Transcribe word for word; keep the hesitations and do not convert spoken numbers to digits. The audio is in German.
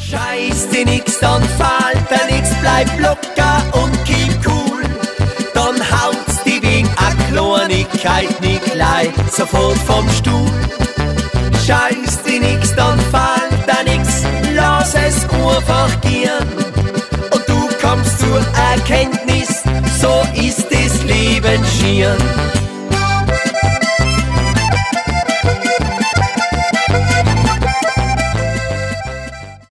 Scheiß dir nix, dann fällt dir nix, bleib locker und keep cool. Dann haut's die wegen a Kleinigkeit nicht gleich sofort vom Stuhl. Scheiß dir nix, dann fällt dir nix, lass es einfach gehen. Und du kommst zur Erkenntnis, so ist das Leben schier.